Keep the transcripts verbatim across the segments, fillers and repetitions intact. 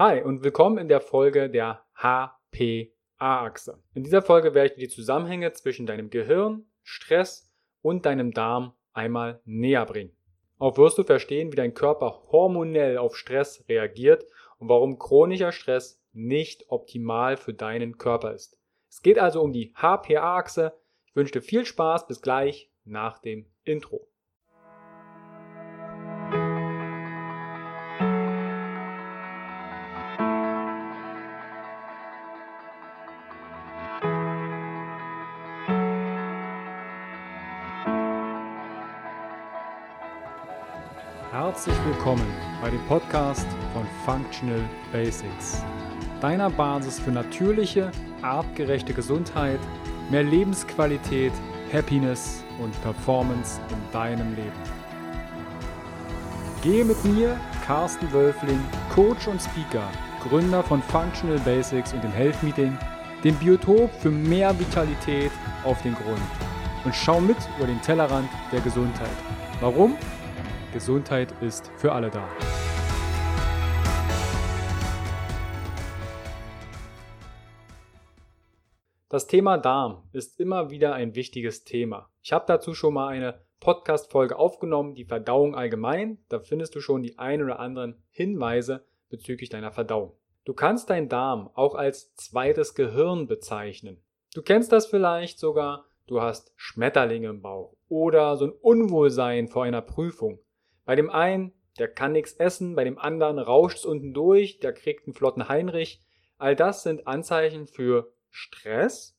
Hi und willkommen in der Folge der H P A-Achse. In dieser Folge werde ich dir die Zusammenhänge zwischen deinem Gehirn, Stress und deinem Darm einmal näher bringen. Auch wirst du verstehen, wie dein Körper hormonell auf Stress reagiert und warum chronischer Stress nicht optimal für deinen Körper ist. Es geht also um die H P A-Achse. Ich wünsche dir viel Spaß, bis gleich nach dem Intro. Herzlich willkommen bei dem Podcast von Functional Basics, deiner Basis für natürliche, artgerechte Gesundheit, mehr Lebensqualität, Happiness und Performance in deinem Leben. Gehe mit mir, Carsten Wölfling, Coach und Speaker, Gründer von Functional Basics und dem Health Meeting, dem Biotop für mehr Vitalität auf den Grund und schau mit über den Tellerrand der Gesundheit. Warum? Gesundheit ist für alle da. Das Thema Darm ist immer wieder ein wichtiges Thema. Ich habe dazu schon mal eine Podcast-Folge aufgenommen, die Verdauung allgemein. Da findest du schon die ein oder anderen Hinweise bezüglich deiner Verdauung. Du kannst deinen Darm auch als zweites Gehirn bezeichnen. Du kennst das vielleicht sogar, du hast Schmetterlinge im Bauch oder so ein Unwohlsein vor einer Prüfung. Bei dem einen, der kann nichts essen, bei dem anderen rauscht es unten durch, der kriegt einen flotten Heinrich. All das sind Anzeichen für Stress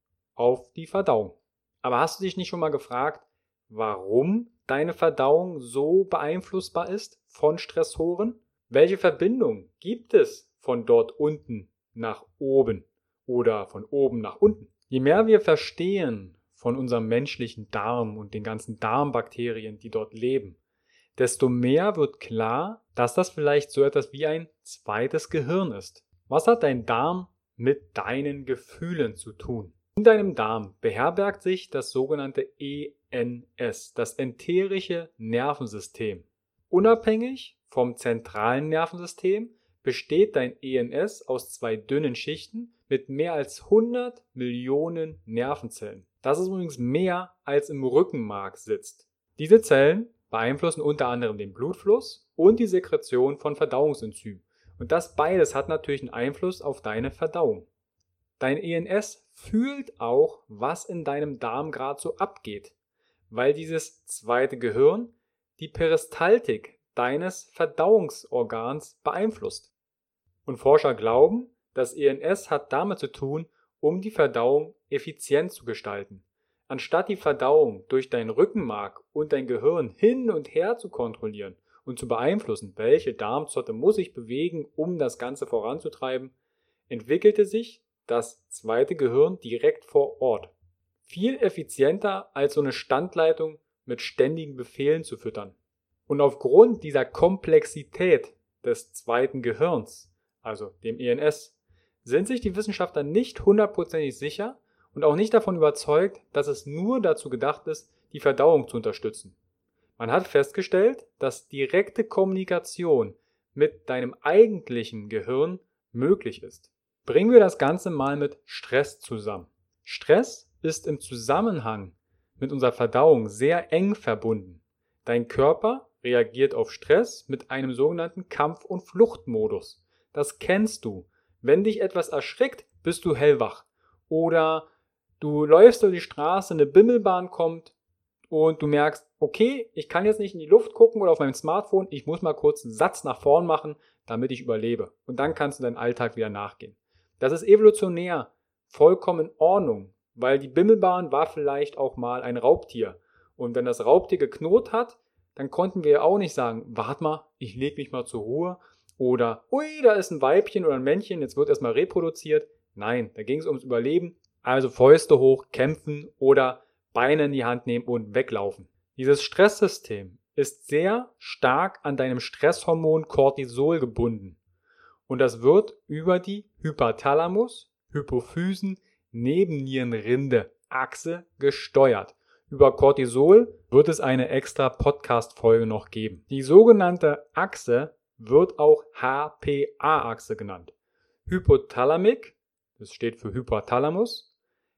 auf die Verdauung. Aber hast du dich nicht schon mal gefragt, warum deine Verdauung so beeinflussbar ist von Stressoren? Welche Verbindung gibt es von dort unten nach oben oder von oben nach unten? Je mehr wir verstehen von unserem menschlichen Darm und den ganzen Darmbakterien, die dort leben, desto mehr wird klar, dass das vielleicht so etwas wie ein zweites Gehirn ist. Was hat dein Darm mit deinen Gefühlen zu tun? In deinem Darm beherbergt sich das sogenannte E N S, das enterische Nervensystem. Unabhängig vom zentralen Nervensystem besteht dein E N S aus zwei dünnen Schichten mit mehr als hundert Millionen Nervenzellen. Das ist übrigens mehr, als im Rückenmark sitzt. Diese Zellen beeinflussen unter anderem den Blutfluss und die Sekretion von Verdauungsenzymen. Und das beides hat natürlich einen Einfluss auf deine Verdauung. Dein E N S fühlt auch, was in deinem Darm gerade so abgeht, weil dieses zweite Gehirn die Peristaltik deines Verdauungsorgans beeinflusst. Und Forscher glauben, das E N S hat damit zu tun, um die Verdauung effizient zu gestalten. Anstatt die Verdauung durch dein Rückenmark und dein Gehirn hin und her zu kontrollieren und zu beeinflussen, welche Darmzotte muss sich bewegen, um das Ganze voranzutreiben, entwickelte sich das zweite Gehirn direkt vor Ort. Viel effizienter als so eine Standleitung mit ständigen Befehlen zu füttern. Und aufgrund dieser Komplexität des zweiten Gehirns, also dem E N S, sind sich die Wissenschaftler nicht hundertprozentig sicher, und auch nicht davon überzeugt, dass es nur dazu gedacht ist, die Verdauung zu unterstützen. Man hat festgestellt, dass direkte Kommunikation mit deinem eigentlichen Gehirn möglich ist. Bringen wir das Ganze mal mit Stress zusammen. Stress ist im Zusammenhang mit unserer Verdauung sehr eng verbunden. Dein Körper reagiert auf Stress mit einem sogenannten Kampf- und Fluchtmodus. Das kennst du. Wenn dich etwas erschrickt, bist du hellwach. Oder du läufst durch die Straße, eine Bimmelbahn kommt und du merkst, okay, ich kann jetzt nicht in die Luft gucken oder auf meinem Smartphone, ich muss mal kurz einen Satz nach vorn machen, damit ich überlebe. Und dann kannst du deinen Alltag wieder nachgehen. Das ist evolutionär vollkommen in Ordnung, weil die Bimmelbahn war vielleicht auch mal ein Raubtier. Und wenn das Raubtier geknurrt hat, dann konnten wir auch nicht sagen, warte mal, ich lege mich mal zur Ruhe. Oder, ui, da ist ein Weibchen oder ein Männchen, jetzt wird erstmal reproduziert. Nein, da ging es ums Überleben. Also Fäuste hoch, kämpfen oder Beine in die Hand nehmen und weglaufen. Dieses Stresssystem ist sehr stark an deinem Stresshormon Cortisol gebunden. Und das wird über die Hypothalamus, Hypophysen, Nebennierenrinde, Achse gesteuert. Über Cortisol wird es eine extra Podcast-Folge noch geben. Die sogenannte Achse wird auch H P A-Achse genannt. Hypothalamic, das steht für Hypothalamus,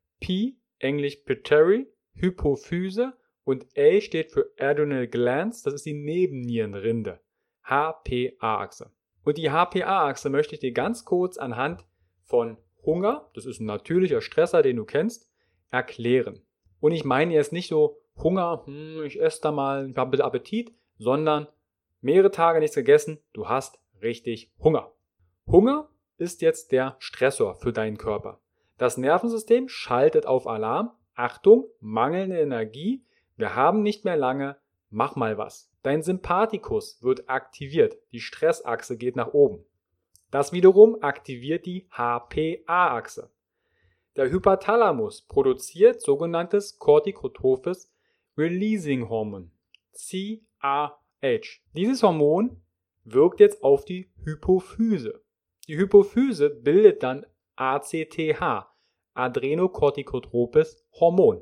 P, englisch Pituitary, Hypophyse und A steht für Adrenal Glands, das ist die Nebennierenrinde. H P A-Achse. Und die H P A-Achse möchte ich dir ganz kurz anhand von Hunger, das ist ein natürlicher Stresser, den du kennst, erklären. Und ich meine jetzt nicht so Hunger, hm, ich esse da mal, ich habe ein bisschen Appetit, sondern mehrere Tage nichts gegessen, du hast richtig Hunger. Hunger ist jetzt der Stressor für deinen Körper. Das Nervensystem schaltet auf Alarm, Achtung, mangelnde Energie, wir haben nicht mehr lange, mach mal was. Dein Sympathikus wird aktiviert, die Stressachse geht nach oben. Das wiederum aktiviert die H P A-Achse. Der Hypothalamus produziert sogenanntes Corticotrophes Releasing Hormon, C R H. Dieses Hormon wirkt jetzt auf die Hypophyse. Die Hypophyse bildet dann A C T H, Adrenocorticotrophes Hormon.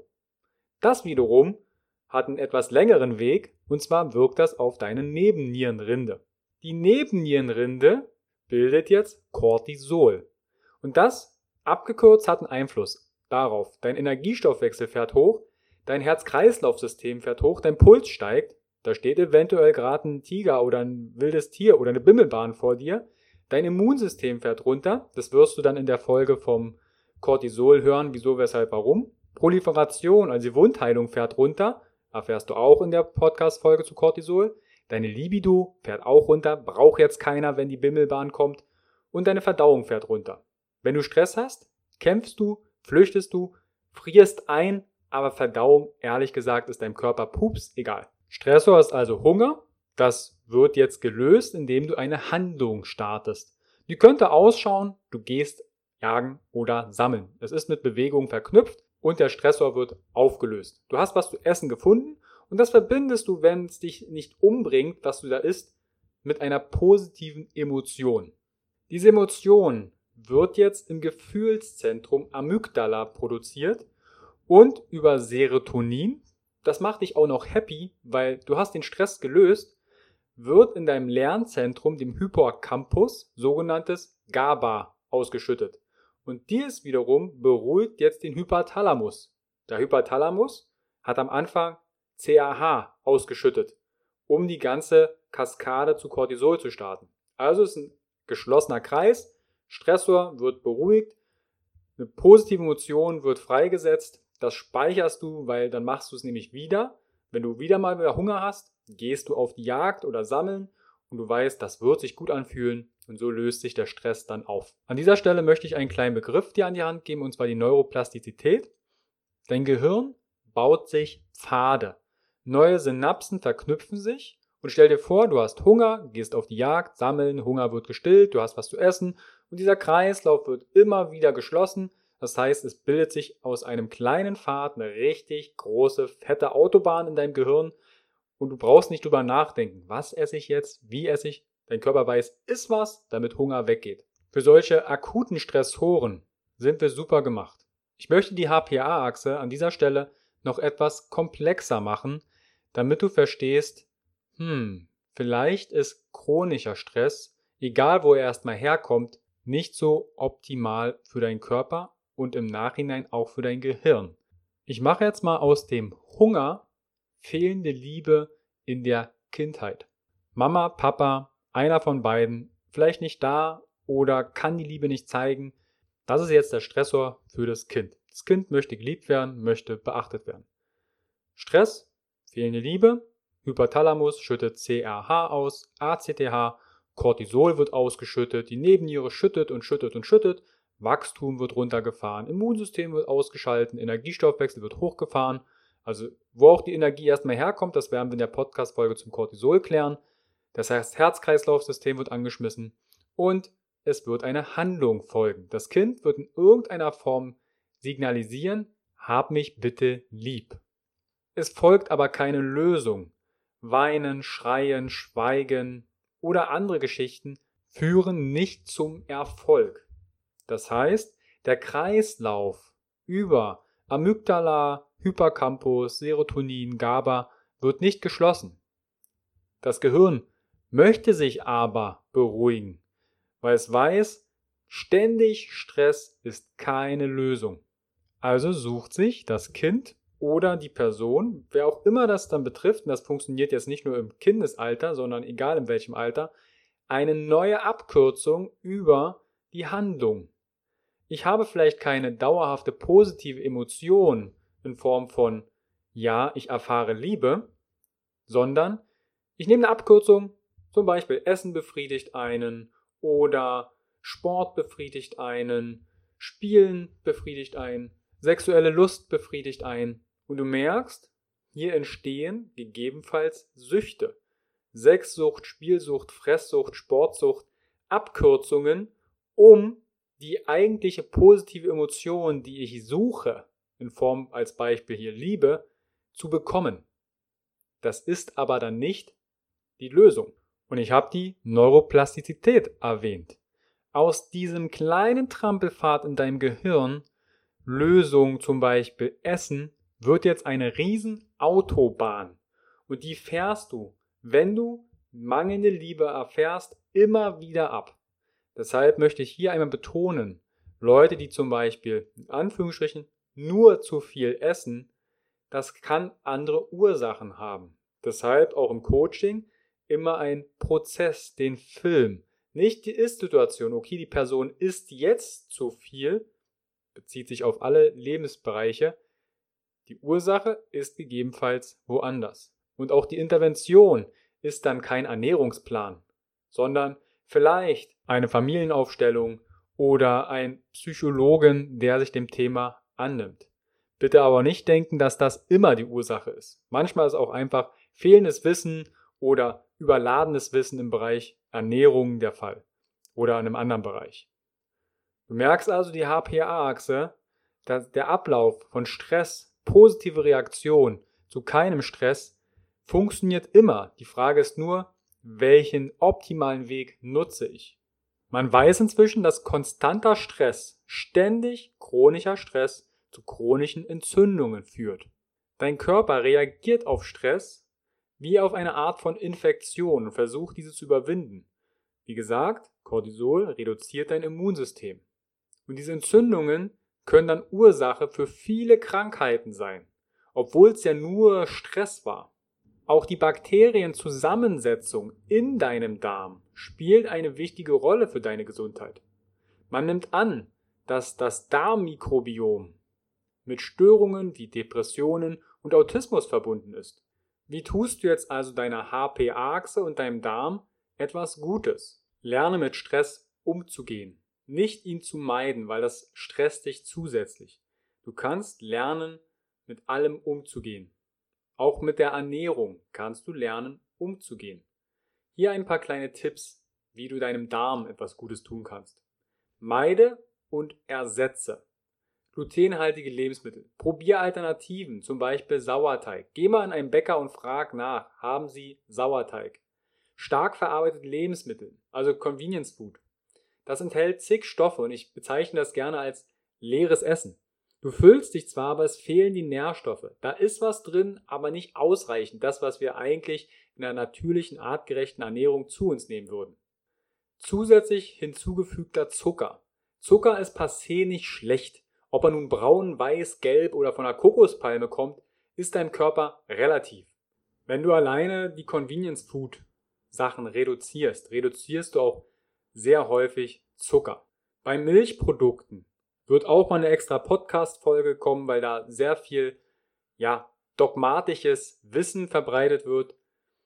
Das wiederum hat einen etwas längeren Weg, und zwar wirkt das auf deine Nebennierenrinde. Die Nebennierenrinde bildet jetzt Cortisol. Und das, abgekürzt, hat einen Einfluss darauf. Dein Energiestoffwechsel fährt hoch, dein Herz-Kreislauf-System fährt hoch, dein Puls steigt, da steht eventuell gerade ein Tiger oder ein wildes Tier oder eine Bimmelbahn vor dir, dein Immunsystem fährt runter, das wirst du dann in der Folge vom Cortisol hören, wieso, weshalb, warum. Proliferation, also die Wundheilung fährt runter, erfährst du auch in der Podcast-Folge zu Cortisol. Deine Libido fährt auch runter, braucht jetzt keiner, wenn die Bimmelbahn kommt. Und deine Verdauung fährt runter. Wenn du Stress hast, kämpfst du, flüchtest du, frierst ein, aber Verdauung, ehrlich gesagt, ist deinem Körper pups egal. Stressor ist also Hunger. Das wird jetzt gelöst, indem du eine Handlung startest. Die könnte ausschauen, du gehst jagen oder sammeln. Es ist mit Bewegung verknüpft und der Stressor wird aufgelöst. Du hast was zu essen gefunden und das verbindest du, wenn es dich nicht umbringt, was du da isst, mit einer positiven Emotion. Diese Emotion wird jetzt im Gefühlszentrum Amygdala produziert und über Serotonin, das macht dich auch noch happy, weil du hast den Stress gelöst, wird in deinem Lernzentrum, dem Hippocampus, sogenanntes GABA ausgeschüttet. Und dies wiederum beruhigt jetzt den Hypothalamus. Der Hypothalamus hat am Anfang C A H ausgeschüttet, um die ganze Kaskade zu Cortisol zu starten. Also ist ein geschlossener Kreis, Stressor wird beruhigt, eine positive Emotion wird freigesetzt, das speicherst du, weil dann machst du es nämlich wieder. Wenn du wieder mal wieder Hunger hast, gehst du auf die Jagd oder sammeln und du weißt, das wird sich gut anfühlen und so löst sich der Stress dann auf. An dieser Stelle möchte ich einen kleinen Begriff dir an die Hand geben, und zwar die Neuroplastizität. Dein Gehirn baut sich Pfade. Neue Synapsen verknüpfen sich und stell dir vor, du hast Hunger, gehst auf die Jagd, sammeln, Hunger wird gestillt, du hast was zu essen und dieser Kreislauf wird immer wieder geschlossen. Das heißt, es bildet sich aus einem kleinen Pfad eine richtig große, fette Autobahn in deinem Gehirn und du brauchst nicht drüber nachdenken, was esse ich jetzt, wie esse ich. Dein Körper weiß, iss was, damit Hunger weggeht. Für solche akuten Stressoren sind wir super gemacht. Ich möchte die H P A-Achse an dieser Stelle noch etwas komplexer machen, damit du verstehst, hm, vielleicht ist chronischer Stress, egal wo er erstmal herkommt, nicht so optimal für deinen Körper und im Nachhinein auch für dein Gehirn. Ich mache jetzt mal aus dem Hunger fehlende Liebe in der Kindheit. Mama, Papa, einer von beiden, vielleicht nicht da oder kann die Liebe nicht zeigen. Das ist jetzt der Stressor für das Kind. Das Kind möchte geliebt werden, möchte beachtet werden. Stress, fehlende Liebe, Hypothalamus schüttet C R H aus, A C T H, Cortisol wird ausgeschüttet, die Nebenniere schüttet und schüttet und schüttet, Wachstum wird runtergefahren, Immunsystem wird ausgeschaltet, Energiestoffwechsel wird hochgefahren. Also wo auch die Energie erstmal herkommt, das werden wir in der Podcast-Folge zum Cortisol klären. Das heißt, Herz-Kreislauf-System wird angeschmissen und es wird eine Handlung folgen. Das Kind wird in irgendeiner Form signalisieren, hab mich bitte lieb. Es folgt aber keine Lösung. Weinen, schreien, schweigen oder andere Geschichten führen nicht zum Erfolg. Das heißt, der Kreislauf über Amygdala, Hippocampus, Serotonin, GABA wird nicht geschlossen. Das Gehirn möchte sich aber beruhigen, weil es weiß, ständig Stress ist keine Lösung. Also sucht sich das Kind oder die Person, wer auch immer das dann betrifft, und das funktioniert jetzt nicht nur im Kindesalter, sondern egal in welchem Alter, eine neue Abkürzung über die Handlung. Ich habe vielleicht keine dauerhafte positive Emotion in Form von ja, ich erfahre Liebe, sondern ich nehme eine Abkürzung, zum Beispiel Essen befriedigt einen oder Sport befriedigt einen, Spielen befriedigt einen, sexuelle Lust befriedigt einen. Und du merkst, hier entstehen gegebenenfalls Süchte. Sexsucht, Spielsucht, Fresssucht, Sportsucht, Abkürzungen, um die eigentliche positive Emotion, die ich suche, in Form als Beispiel hier Liebe, zu bekommen. Das ist aber dann nicht die Lösung. Und ich habe die Neuroplastizität erwähnt. Aus diesem kleinen Trampelpfad in deinem Gehirn, Lösung zum Beispiel Essen, wird jetzt eine riesen Autobahn. Und die fährst du, wenn du mangelnde Liebe erfährst, immer wieder ab. Deshalb möchte ich hier einmal betonen, Leute, die zum Beispiel in Anführungsstrichen nur zu viel essen, das kann andere Ursachen haben. Deshalb auch im Coaching immer ein Prozess, den Film. Nicht die Ist-Situation, okay, die Person isst jetzt zu viel, bezieht sich auf alle Lebensbereiche. Die Ursache ist gegebenenfalls woanders. Und auch die Intervention ist dann kein Ernährungsplan, sondern vielleicht eine Familienaufstellung oder ein Psychologen, der sich dem Thema annimmt. Bitte aber nicht denken, dass das immer die Ursache ist. Manchmal ist auch einfach fehlendes Wissen oder überladenes Wissen im Bereich Ernährung der Fall oder in einem anderen Bereich. Du merkst also die H P A-Achse, dass der Ablauf von Stress, positive Reaktion zu keinem Stress funktioniert immer. Die Frage ist nur, welchen optimalen Weg nutze ich? Man weiß inzwischen, dass konstanter Stress, ständig chronischer Stress zu chronischen Entzündungen führt. Dein Körper reagiert auf Stress wie auf eine Art von Infektion und versucht, diese zu überwinden. Wie gesagt, Cortisol reduziert dein Immunsystem. Und diese Entzündungen können dann Ursache für viele Krankheiten sein, obwohl es ja nur Stress war. Auch die Bakterienzusammensetzung in deinem Darm spielt eine wichtige Rolle für deine Gesundheit. Man nimmt an, dass das Darmmikrobiom mit Störungen wie Depressionen und Autismus verbunden ist. Wie tust du jetzt also deiner H P A-Achse und deinem Darm etwas Gutes? Lerne mit Stress umzugehen, nicht ihn zu meiden, weil das stresst dich zusätzlich. Du kannst lernen, mit allem umzugehen. Auch mit der Ernährung kannst du lernen, umzugehen. Hier ein paar kleine Tipps, wie du deinem Darm etwas Gutes tun kannst. Meide und ersetze glutenhaltige Lebensmittel. Probier Alternativen, zum Beispiel Sauerteig. Geh mal in einen Bäcker und frag nach, haben sie Sauerteig? Stark verarbeitete Lebensmittel, also Convenience Food. Das enthält zig Stoffe und ich bezeichne das gerne als leeres Essen. Du füllst dich zwar, aber es fehlen die Nährstoffe. Da ist was drin, aber nicht ausreichend. Das, was wir eigentlich in einer natürlichen, artgerechten Ernährung zu uns nehmen würden. Zusätzlich hinzugefügter Zucker. Zucker ist per se nicht schlecht. Ob er nun braun, weiß, gelb oder von einer Kokospalme kommt, ist deinem Körper relativ. Wenn du alleine die Convenience Food Sachen reduzierst, reduzierst du auch sehr häufig Zucker. Bei Milchprodukten wird auch mal eine extra Podcast-Folge kommen, weil da sehr viel, ja, dogmatisches Wissen verbreitet wird.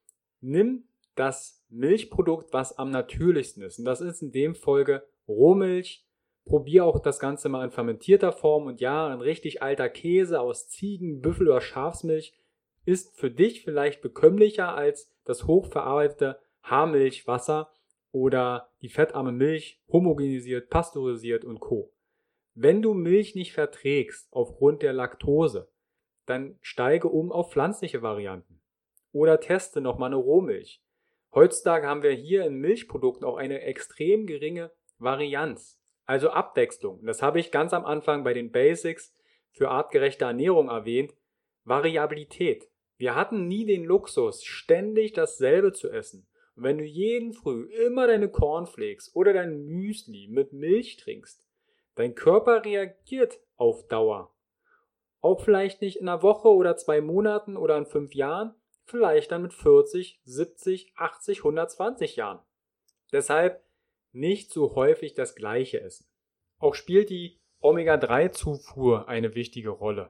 Nimm das Milchprodukt, was am natürlichsten ist. Und das ist in dem Folge Rohmilch. Probier auch das Ganze mal in fermentierter Form. Und ja, ein richtig alter Käse aus Ziegen-, Büffel- oder Schafsmilch ist für dich vielleicht bekömmlicher als das hochverarbeitete Haarmilchwasser oder die fettarme Milch, homogenisiert, pasteurisiert und Co. Wenn du Milch nicht verträgst aufgrund der Laktose, dann steige um auf pflanzliche Varianten oder teste nochmal eine Rohmilch. Heutzutage haben wir hier in Milchprodukten auch eine extrem geringe Varianz, also Abwechslung. Das habe ich ganz am Anfang bei den Basics für artgerechte Ernährung erwähnt. Variabilität. Wir hatten nie den Luxus, ständig dasselbe zu essen. Und wenn du jeden Früh immer deine Cornflakes oder dein Müsli mit Milch trinkst, dein Körper reagiert auf Dauer. Auch vielleicht nicht in einer Woche oder zwei Monaten oder in fünf Jahren, vielleicht dann mit vierzig, siebzig, achtzig, hundertzwanzig Jahren. Deshalb nicht so häufig das Gleiche essen. Auch spielt die Omega drei Zufuhr eine wichtige Rolle.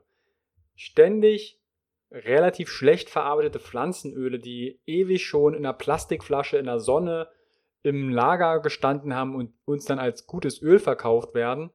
Ständig relativ schlecht verarbeitete Pflanzenöle, die ewig schon in einer Plastikflasche in der Sonne im Lager gestanden haben und uns dann als gutes Öl verkauft werden.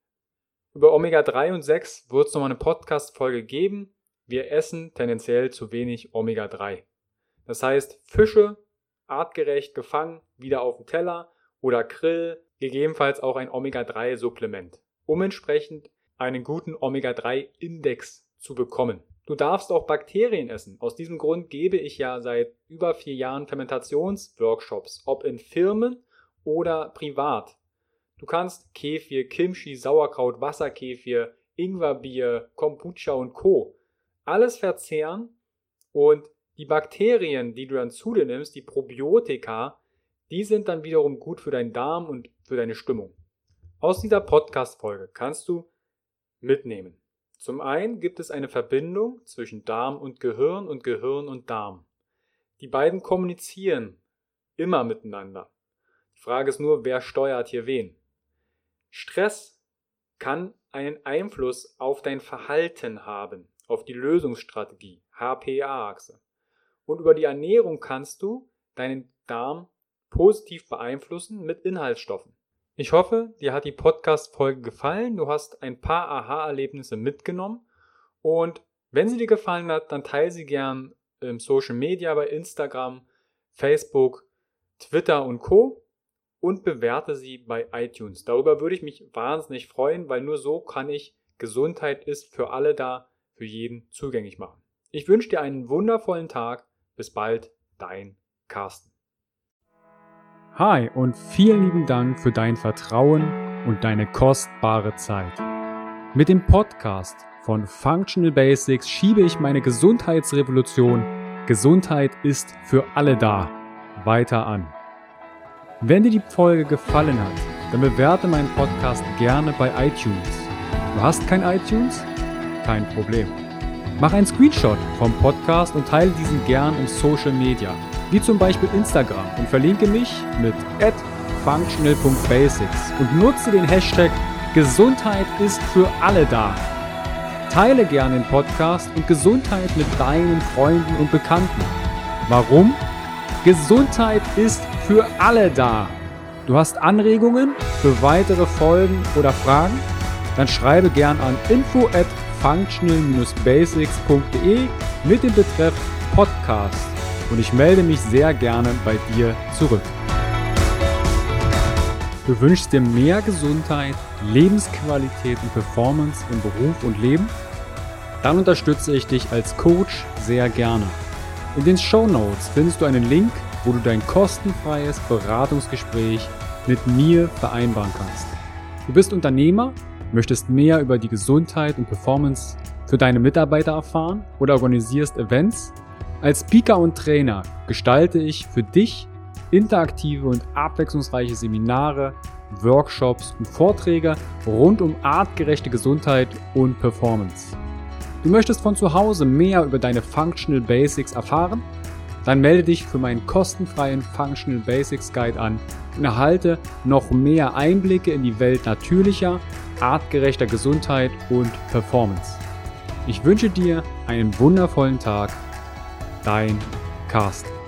Über Omega drei und sechs wird es nochmal eine Podcast-Folge geben. Wir essen tendenziell zu wenig Omega drei. Das heißt, Fische artgerecht gefangen, wieder auf dem Teller oder Grill, gegebenenfalls auch ein Omega drei Supplement, um entsprechend einen guten Omega drei Index zu bekommen. Du darfst auch Bakterien essen. Aus diesem Grund gebe ich ja seit über vier Jahren Fermentationsworkshops, ob in Firmen oder privat. Du kannst Kefir, Kimchi, Sauerkraut, Wasserkefir, Ingwerbier, Kombucha und Co. alles verzehren und die Bakterien, die du dann zu dir nimmst, die Probiotika, die sind dann wiederum gut für deinen Darm und für deine Stimmung. Aus dieser Podcast-Folge kannst du mitnehmen. Zum einen gibt es eine Verbindung zwischen Darm und Gehirn und Gehirn und Darm. Die beiden kommunizieren immer miteinander. Die Frage ist nur, wer steuert hier wen? Stress kann einen Einfluss auf dein Verhalten haben, auf die Lösungsstrategie, H P A-Achse. Und über die Ernährung kannst du deinen Darm positiv beeinflussen mit Inhaltsstoffen. Ich hoffe, dir hat die Podcast-Folge gefallen. Du hast ein paar Aha-Erlebnisse mitgenommen. Und wenn sie dir gefallen hat, dann teile sie gern im Social Media bei Instagram, Facebook, Twitter und Co. und bewerte sie bei iTunes. Darüber würde ich mich wahnsinnig freuen, weil nur so kann ich Gesundheit ist für alle da, für jeden zugänglich machen. Ich wünsche dir einen wundervollen Tag. Bis bald, dein Carsten. Hi und vielen lieben Dank für dein Vertrauen und deine kostbare Zeit. Mit dem Podcast von Functional Basics schiebe ich meine Gesundheitsrevolution Gesundheit ist für alle da weiter an. Wenn dir die Folge gefallen hat, dann bewerte meinen Podcast gerne bei iTunes. Du hast kein iTunes? Kein Problem. Mach einen Screenshot vom Podcast und teile diesen gern im Social Media, wie zum Beispiel Instagram, und verlinke mich mit at functional punkt basics und nutze den Hashtag Gesundheit ist für alle da. Teile gern den Podcast und Gesundheit mit deinen Freunden und Bekannten. Warum? Gesundheit ist für alle da. Du hast Anregungen für weitere Folgen oder Fragen? Dann schreibe gern an info at functional dash basics punkt de mit dem Betreff Podcast und ich melde mich sehr gerne bei dir zurück. Du wünschst dir mehr Gesundheit, Lebensqualität und Performance im Beruf und Leben? Dann unterstütze ich dich als Coach sehr gerne. In den Shownotes findest du einen Link, wo du dein kostenfreies Beratungsgespräch mit mir vereinbaren kannst. Du bist Unternehmer, möchtest mehr über die Gesundheit und Performance für deine Mitarbeiter erfahren oder organisierst Events? Als Speaker und Trainer gestalte ich für dich interaktive und abwechslungsreiche Seminare, Workshops und Vorträge rund um artgerechte Gesundheit und Performance. Du möchtest von zu Hause mehr über deine Functional Basics erfahren? Dann melde dich für meinen kostenfreien Functional Basics Guide an und erhalte noch mehr Einblicke in die Welt natürlicher, artgerechter Gesundheit und Performance. Ich wünsche dir einen wundervollen Tag. Dein Carsten.